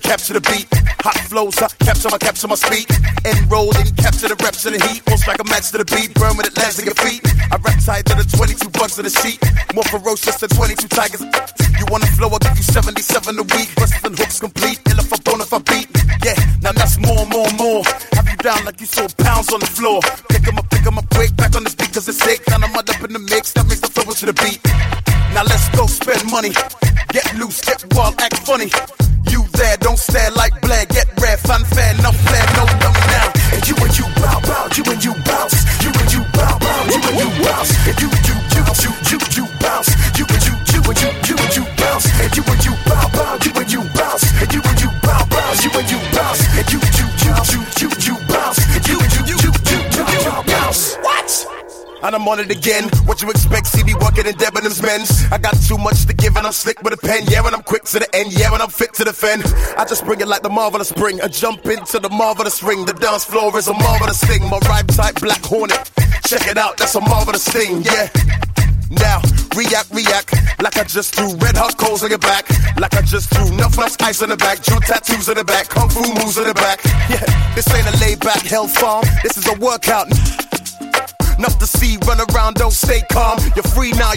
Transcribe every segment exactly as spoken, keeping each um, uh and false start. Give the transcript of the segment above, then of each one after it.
capture the beat. Hot flows, I capture my, capture my speed. Enroll and capture the reps in the heat. Won't strike a match to the beat, burn when it lands on your feet. I rap tight to the twenty-two bucks of the sheet. More ferocious than twenty-two tigers. You wanna flow, I'll give you seventy-seven a week. Busts and hooks complete, ill if I bone if I beat. Yeah, now that's more, more, more. Have you down like you sold pounds on the floor. Pick 'em up, pick 'em up quick, back on this beat 'cause it's sick. Now I'm mud up in the mix, that makes the flow to the beat. Now let's go spend money. Get loose, get wild, act funny. You there, don't stare like Blair. Get rare, fanfare, no flair, no dummy now. And you and you bow, bow, you and you bounce. You and you bow, bow, you and you bounce. And you, you, you, you, you, you bounce. You and you, you and you, you and you bounce. And you and you bow, bow, you and you bounce. And you and you bow, bow, you and you bounce. And you, you, you, you, you, you bounce. And you and you, you, you, you, you bounce. What? And I'm on it again. What you expect? See me working in Debenhams men's. I got too much to give and I'm slick with a pen. Yeah, when I'm quick to the end. Yeah, when I'm fit to defend. I just bring it like the marvelous spring. I jump into the marvelous ring. The dance floor is a marvelous thing. My rhyme type Black Hornet. Check it out, that's a marvelous thing. Yeah. Now, react, react, like I just threw red hot coals on your back. Like I just threw enough, enough ice on the back. Drew tattoos on the back, kung fu moves on the back. Yeah, this ain't a laid back hell farm. This is a workout. Enough to see, run around, don't stay calm. You're free now.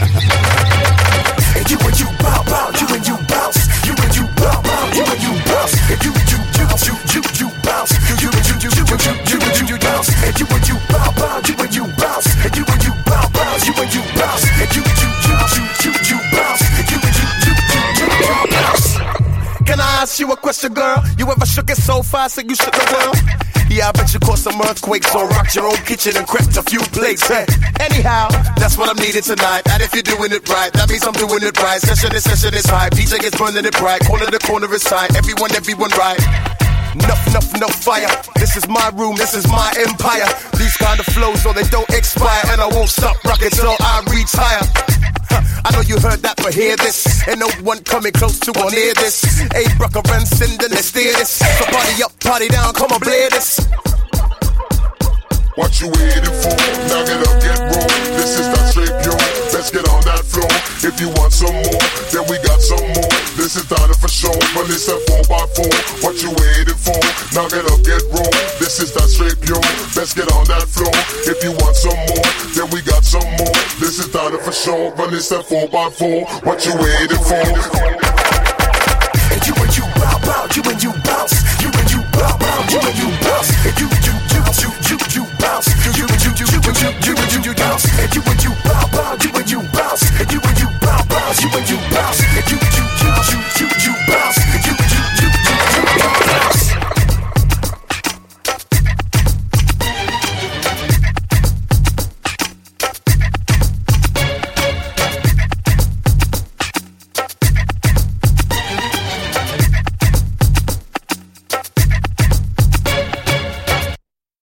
And you and you bow, bow, you and you bounce. You and you bow, bow, you and you bounce. And you, you, you, you, you, you bounce. You, you, you, you, you, you, you, you, you bounce. And you and you bow, bow, you and you bounce. And you and you bow, bow, you and you bounce. And you, you, you, you, you, you bounce. And you and you, you, you, you, you bounce. Can I ask you a question, girl? You ever shook it so fast that you shook the world? Yeah, I bet you caused some earthquakes or rocked your own kitchen and crept a few plates. Hey, anyhow, that's what I'm needing tonight. And if you're doing it right, that means I'm doing it right. Session is session is high. D J is burning it bright. Corner to corner is tight. Everyone, everyone right. Enough, enough, enough fire. This is my room, this is my empire. These kind of flows so they don't expire. And I won't stop rocking till I retire. I know you heard that, but hear this. Ain't no one coming close to or near this. Hey, Brucker and Cinder, let's steer this. So party up, party down, come on, play this. What you waiting for? Now get up, get roll. This is that straight yo. Let's get on that floor. If you want some more, then we got some more. This is done for show, but it's a four by four. What you waiting for? Now get up, get roll. This is that straight yo. Let's get on that floor. If you want some more, then we got some more. This is done for show, but it's a four by four. What you waiting for? And you and you bow, bow, you and you bounce. You and you bow, bow, you and you bounce. And